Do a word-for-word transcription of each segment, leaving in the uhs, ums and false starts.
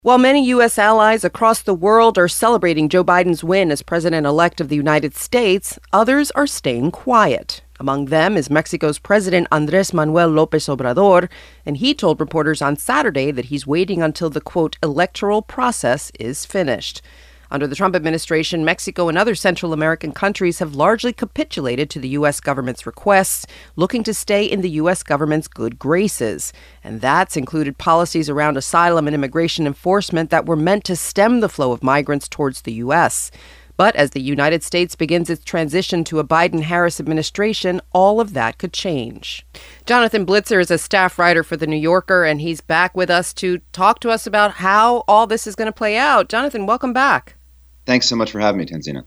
While many U S allies across the world are celebrating Joe Biden's win as president-elect of the United States, others are staying quiet. Among them is Mexico's President Andrés Manuel López Obrador, and he told reporters on Saturday that he's waiting until the, quote, electoral process is finished. Under the Trump administration, Mexico and other Central American countries have largely capitulated to the U S government's requests, looking to stay in the U S government's good graces. And that's included policies around asylum and immigration enforcement that were meant to stem the flow of migrants towards the U S. But as the United States begins its transition to a Biden-Harris administration, all of that could change. Jonathan Blitzer is a staff writer for The New Yorker, and he's back with us to talk to us about how all this is going to play out. Jonathan, welcome back. Thanks so much for having me, Tanzina.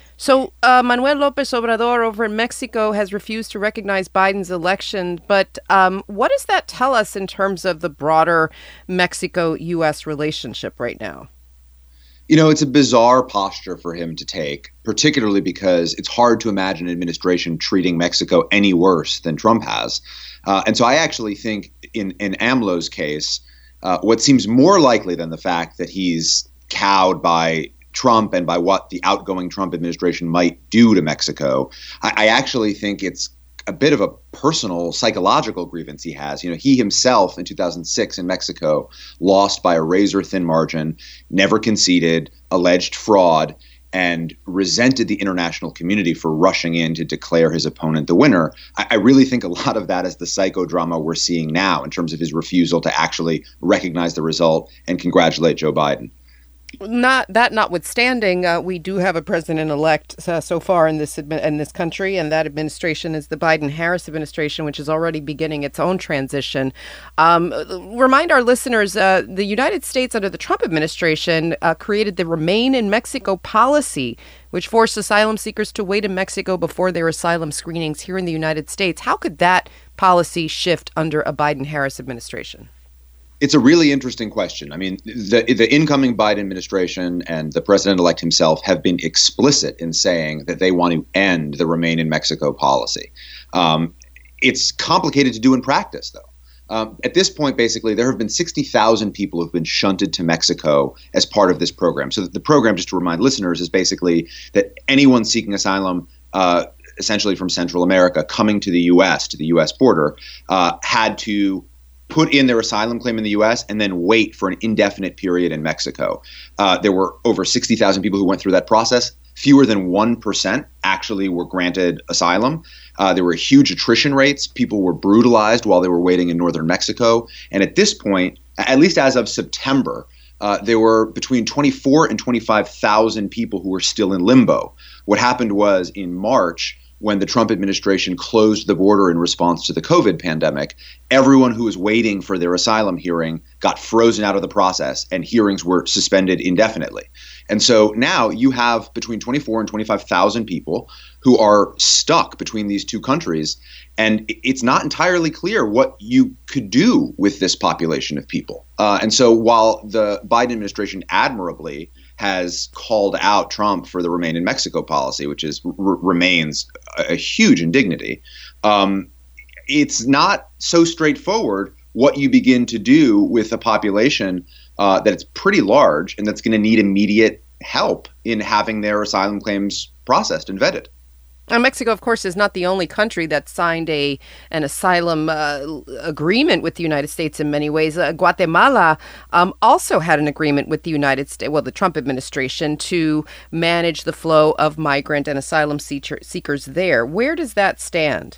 So uh, Manuel López Obrador over in Mexico has refused to recognize Biden's election. But um, what does that tell us in terms of the broader Mexico-U S relationship right now? You know, it's a bizarre posture for him to take, particularly because it's hard to imagine an administration treating Mexico any worse than Trump has. Uh, and so I actually think in, in AMLO's case, uh, what seems more likely than the fact that he's cowed by Trump and by what the outgoing Trump administration might do to Mexico, I, I actually think it's a bit of a personal psychological grievance he has. You know, he himself in two thousand six in Mexico lost by a razor thin margin, never conceded, alleged fraud, and resented the international community for rushing in to declare his opponent the winner. I, I really think a lot of that is the psychodrama we're seeing now in terms of his refusal to actually recognize the result and congratulate Joe Biden. Not that notwithstanding, uh, we do have a president-elect uh, so far in this admi- in this country, and that administration is the Biden-Harris administration, which is already beginning its own transition. Um, remind our listeners, uh, the United States under the Trump administration uh, created the Remain in Mexico policy, which forced asylum seekers to wait in Mexico before their asylum screenings here in the United States. How could that policy shift under a Biden-Harris administration? It's a really interesting question. I mean, the the incoming Biden administration and the president-elect himself have been explicit in saying that they want to end the Remain in Mexico policy. Um, it's complicated to do in practice, though. Um, at this point, basically, there have been sixty thousand people who have been shunted to Mexico as part of this program. So the program, just to remind listeners, is basically that anyone seeking asylum uh, essentially from Central America coming to the U S, to the U S border, uh, had to put in their asylum claim in the U S and then wait for an indefinite period in Mexico. Uh, there were over sixty thousand people who went through that process. Fewer than one percent actually were granted asylum. Uh, there were huge attrition rates. People were brutalized while they were waiting in northern Mexico. And at this point, at least as of September, uh, there were between twenty-four and twenty-five thousand people who were still in limbo. What happened was in March, when the Trump administration closed the border in response to the COVID pandemic, everyone who was waiting for their asylum hearing got frozen out of the process and hearings were suspended indefinitely. And so now you have between twenty-four and twenty-five thousand people who are stuck between these two countries. And it's not entirely clear what you could do with this population of people. Uh, and so while the Biden administration admirably has called out Trump for the Remain in Mexico policy, which is r- remains a, a huge indignity, um, it's not so straightforward what you begin to do with a population uh, that's pretty large and that's going to need immediate help in having their asylum claims processed and vetted. Now, Mexico, of course, is not the only country that signed a an asylum uh, agreement with the United States in many ways. Uh, Guatemala um, also had an agreement with the United States, well, the Trump administration, to manage the flow of migrant and asylum seeker- seekers there. Where does that stand?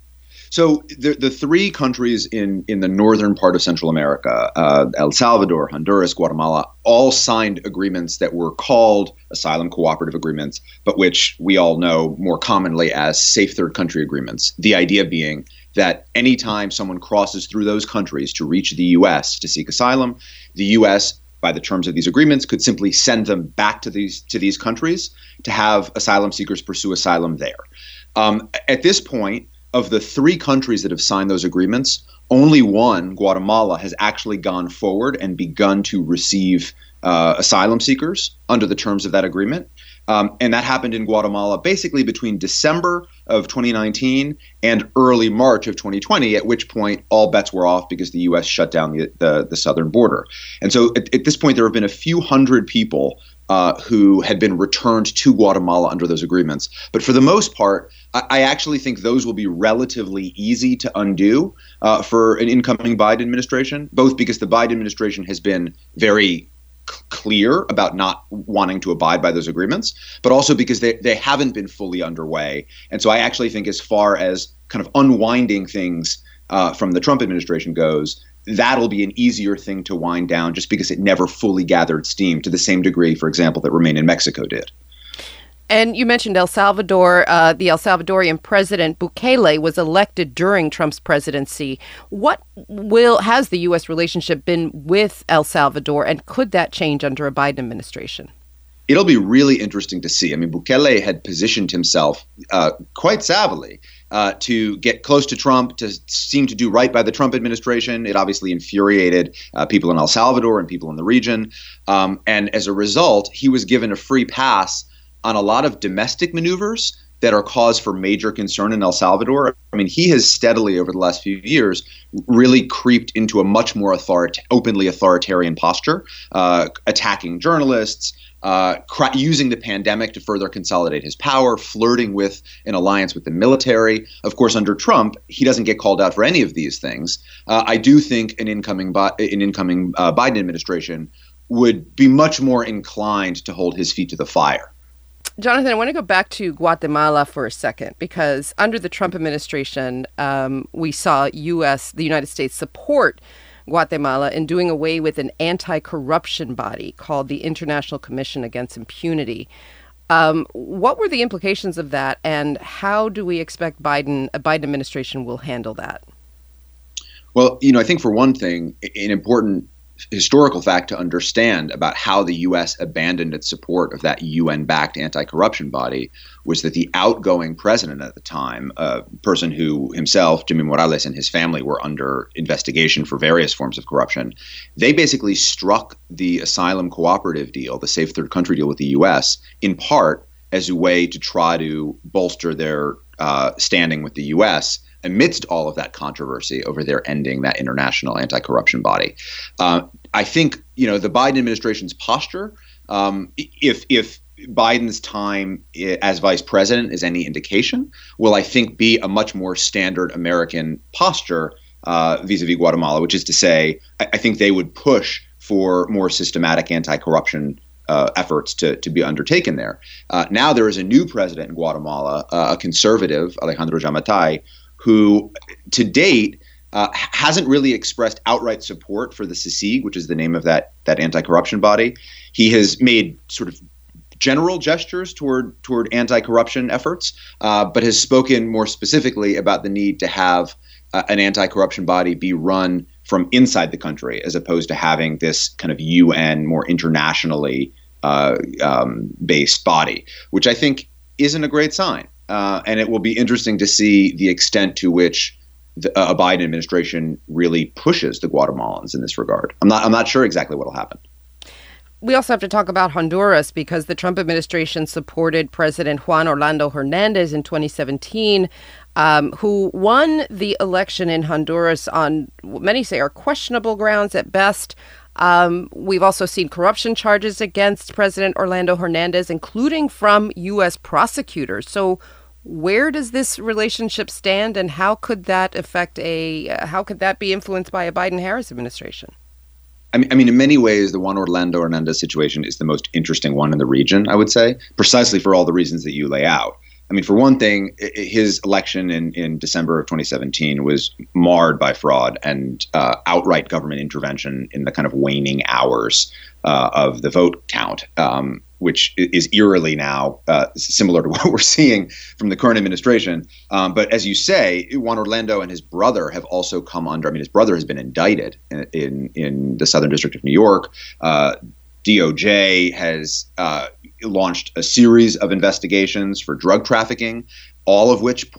So the the three countries in, in the northern part of Central America, uh, El Salvador, Honduras, Guatemala, all signed agreements that were called asylum cooperative agreements, but which we all know more commonly as safe third country agreements. The idea being that anytime someone crosses through those countries to reach the U S to seek asylum, the U S, by the terms of these agreements, could simply send them back to these to these countries to have asylum seekers pursue asylum there. Um, at this point, of the three countries that have signed those agreements, only one, Guatemala, has actually gone forward and begun to receive uh, asylum seekers under the terms of that agreement. Um, and that happened in Guatemala basically between December of twenty nineteen and early March of twenty twenty, at which point all bets were off because the U S shut down the, the, the southern border. And so at, at this point, there have been a few hundred people uh, who had been returned to Guatemala under those agreements. But for the most part, I, I actually think those will be relatively easy to undo uh, for an incoming Biden administration, both because the Biden administration has been very clear about not wanting to abide by those agreements, but also because they, they haven't been fully underway. And so I actually think as far as kind of unwinding things uh, from the Trump administration goes, that'll be an easier thing to wind down just because it never fully gathered steam to the same degree, for example, that Remain in Mexico did. And you mentioned El Salvador. Uh, the El Salvadorian president Bukele was elected during Trump's presidency. What will has the U S relationship been with El Salvador, and could that change under a Biden administration? It'll be really interesting to see. I mean, Bukele had positioned himself uh, quite savvily uh, to get close to Trump, to seem to do right by the Trump administration. It obviously infuriated uh, people in El Salvador and people in the region. Um, and as a result, he was given a free pass on a lot of domestic maneuvers that are cause for major concern in El Salvador. I mean, he has steadily over the last few years really creeped into a much more author- openly authoritarian posture, uh, attacking journalists, uh, cr- using the pandemic to further consolidate his power, flirting with an alliance with the military. Of course, under Trump, he doesn't get called out for any of these things. Uh, I do think an incoming, Bi- an incoming uh, Biden administration would be much more inclined to hold his feet to the fire. Jonathan, I want to go back to Guatemala for a second, because under the Trump administration, um, we saw U S, the United States, support Guatemala in doing away with an anti-corruption body called the International Commission Against Impunity. Um, what were the implications of that, and how do we expect Biden, a Biden administration will handle that? Well, you know, I think for one thing, an important historical fact to understand about how the U S abandoned its support of that U N-backed anti-corruption body was that the outgoing president at the time, a person who himself, Jimmy Morales, and his family were under investigation for various forms of corruption, they basically struck the asylum cooperative deal, the safe third country deal with the U S, in part as a way to try to bolster their uh, standing with the U S amidst all of that controversy over their ending that international anti-corruption body. Uh, I think, you know, the Biden administration's posture, um, if if Biden's time as vice president is any indication, will, I think, be a much more standard American posture uh, vis-a-vis Guatemala, which is to say, I, I think they would push for more systematic anti-corruption Uh, efforts to, to be undertaken there. Uh, now there is a new president in Guatemala, uh, a conservative, Alejandro Giammattei, who to date uh, hasn't really expressed outright support for the C I C I G, which is the name of that that anti-corruption body. He has made sort of general gestures toward toward anti-corruption efforts, uh, but has spoken more specifically about the need to have uh, an anti-corruption body be run from inside the country, as opposed to having this kind of U N, more internationally uh, um, based body, which I think isn't a great sign. Uh, and it will be interesting to see the extent to which the, a Biden administration really pushes the Guatemalans in this regard. I'm not. I'm not sure exactly what will happen. We also have to talk about Honduras, because the Trump administration supported President Juan Orlando Hernandez in twenty seventeen, um, who won the election in Honduras on what many say are questionable grounds at best. Um, we've also seen corruption charges against President Orlando Hernandez, including from U S prosecutors. So where does this relationship stand, and how could that affect a, uh, how could that be influenced by a Biden-Harris administration? I mean, I mean, in many ways, the Juan Orlando Hernandez situation is the most interesting one in the region, I would say, precisely for all the reasons that you lay out. I mean, for one thing, his election in, in December of twenty seventeen was marred by fraud and uh, outright government intervention in the kind of waning hours uh, of the vote count, um, which is eerily now uh, similar to what we're seeing from the current administration. Um, but as you say, Juan Orlando and his brother have also come under, I mean, his brother has been indicted in, in, in the Southern District of New York. Uh, D O J has uh, launched a series of investigations for drug trafficking, all of which point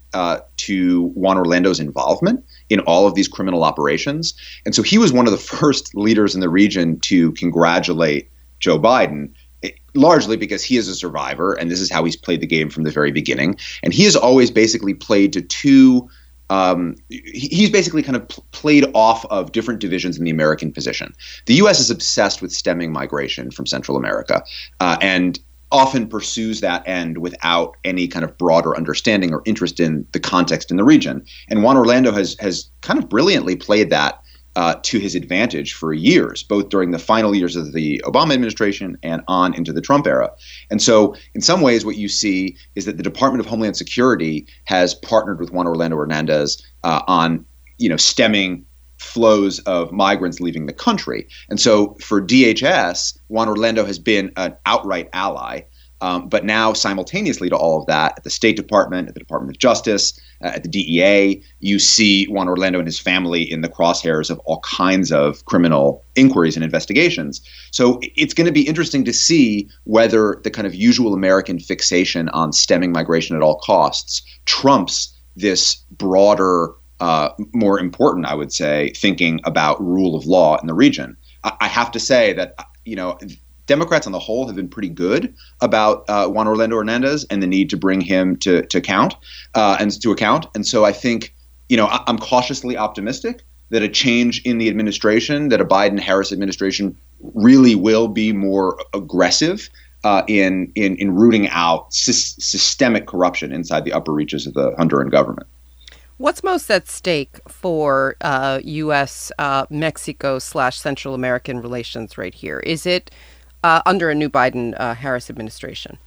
uh, to Juan Orlando's involvement in all of these criminal operations. And so he was one of the first leaders in the region to congratulate Joe Biden, largely because he is a survivor, and this is how he's played the game from the very beginning. And he has always basically played to two Um, he's basically kind of pl- played off of different divisions in the American position. The U S is obsessed with stemming migration from Central America uh, and often pursues that end without any kind of broader understanding or interest in the context in the region. And Juan Orlando has has kind of brilliantly played that uh, to his advantage for years, both during the final years of the Obama administration and on into the Trump era. And so in some ways, what you see is that the Department of Homeland Security has partnered with Juan Orlando Hernandez uh, on, you know, stemming flows of migrants leaving the country. And so for D H S, Juan Orlando has been an outright ally. Um, but now, simultaneously to all of that, at the State Department, at the Department of Justice, uh, at the D E A, you see Juan Orlando and his family in the crosshairs of all kinds of criminal inquiries and investigations. So it's going to be interesting to see whether the kind of usual American fixation on stemming migration at all costs trumps this broader, uh, more important, I would say, thinking about rule of law in the region. I, I have to say that, you know, Democrats on the whole have been pretty good about uh, Juan Orlando Hernandez and the need to bring him to to account uh, and to account. And so I think, you know, I, I'm cautiously optimistic that a change in the administration, that a Biden-Harris administration really will be more aggressive uh, in, in in rooting out sy- systemic corruption inside the upper reaches of the Honduran government. What's most at stake for uh, U S uh, Mexico slash Central American relations right here? Is it Uh, under a new Biden-Harris uh, administration?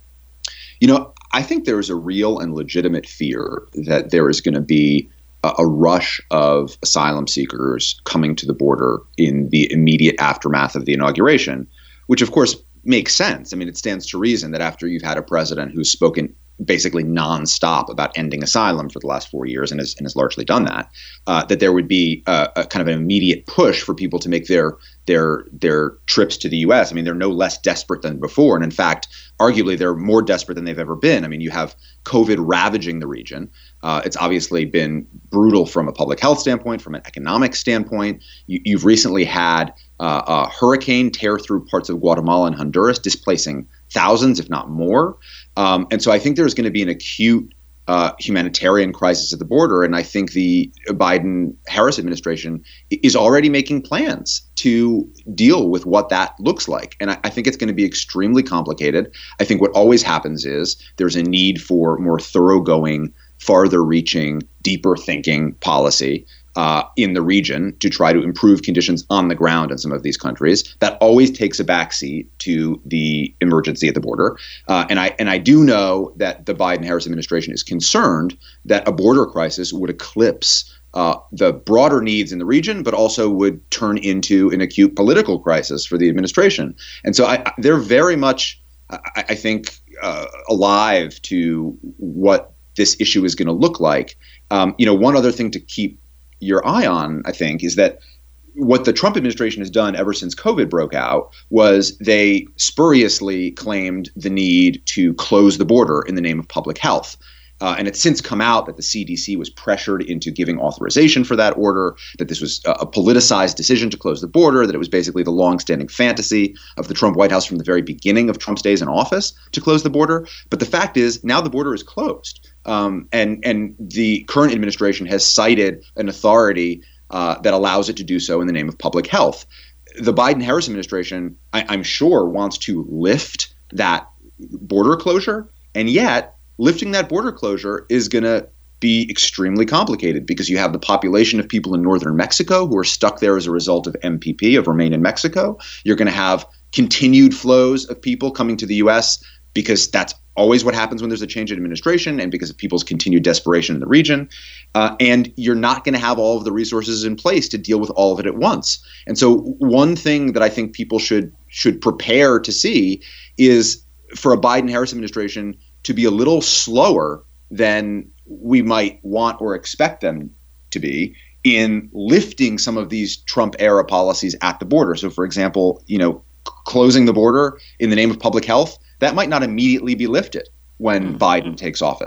You know, I think there is a real and legitimate fear that there is going to be a, a rush of asylum seekers coming to the border in the immediate aftermath of the inauguration, which, of course, makes sense. I mean, it stands to reason that after you've had a president who's spoken basically nonstop about ending asylum for the last four years and has, and has largely done that, uh, that there would be a, a kind of an immediate push for people to make their their their trips to the U S. I mean, they're no less desperate than before. And in fact, arguably, they're more desperate than they've ever been. I mean, you have COVID ravaging the region. Uh, it's obviously been brutal from a public health standpoint, from an economic standpoint. You, you've recently had uh, a hurricane tear through parts of Guatemala and Honduras, displacing thousands, if not more. Um, and so I think there's going to be an acute uh, humanitarian crisis at the border. And I think the Biden-Harris administration is already making plans to deal with what that looks like. And I, I think it's going to be extremely complicated. I think what always happens is there's a need for more thoroughgoing, farther-reaching, deeper-thinking policy Uh, in the region to try to improve conditions on the ground in some of these countries. That always takes a backseat to the emergency at the border. Uh, and I and I do know that the Biden-Harris administration is concerned that a border crisis would eclipse uh, the broader needs in the region, but also would turn into an acute political crisis for the administration. And so I, I, they're very much, I, I think, uh, alive to what this issue is going to look like. Um, you know, one other thing to keep your eye on, I think, is that what the Trump administration has done ever since COVID broke out was they spuriously claimed the need to close the border in the name of public health. Uh, and it's since come out that the C D C was pressured into giving authorization for that order, that this was a, a politicized decision to close the border, that it was basically the longstanding fantasy of the Trump White House from the very beginning of Trump's days in office to close the border. But the fact is, now the border is closed. Um, and, and the current administration has cited an authority uh, that allows it to do so in the name of public health. The Biden-Harris administration, I, I'm sure, wants to lift that border closure, and yet lifting that border closure is going to be extremely complicated because you have the population of people in northern Mexico who are stuck there as a result of M P P, of Remain in Mexico. You're going to have continued flows of people coming to the U S because that's always what happens when there's a change in administration and because of people's continued desperation in the region. Uh, and you're not going to have all of the resources in place to deal with all of it at once. And so one thing that I think people should should prepare to see is for a Biden-Harris administration to be a little slower than we might want or expect them to be in lifting some of these Trump-era policies at the border. So, for example, you know, closing the border in the name of public health, that might not immediately be lifted when mm-hmm. Biden takes office.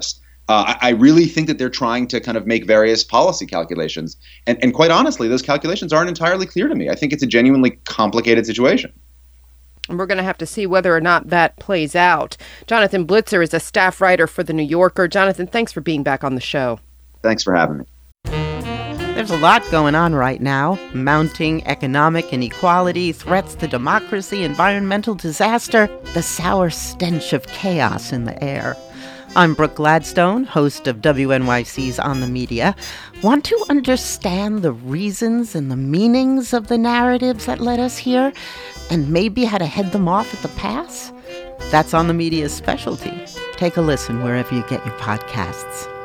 Uh, I, I really think that they're trying to kind of make various policy calculations. And, and quite honestly, those calculations aren't entirely clear to me. I think it's a genuinely complicated situation. And we're going to have to see whether or not that plays out. Jonathan Blitzer is a staff writer for The New Yorker. Jonathan, thanks for being back on the show. Thanks for having me. There's a lot going on right now. Mounting economic inequality, threats to democracy, environmental disaster, the sour stench of chaos in the air. I'm Brooke Gladstone, host of W N Y C's On the Media. Want to understand the reasons and the meanings of the narratives that led us here, and maybe how to head them off at the pass? That's On the Media's specialty. Take a listen wherever you get your podcasts.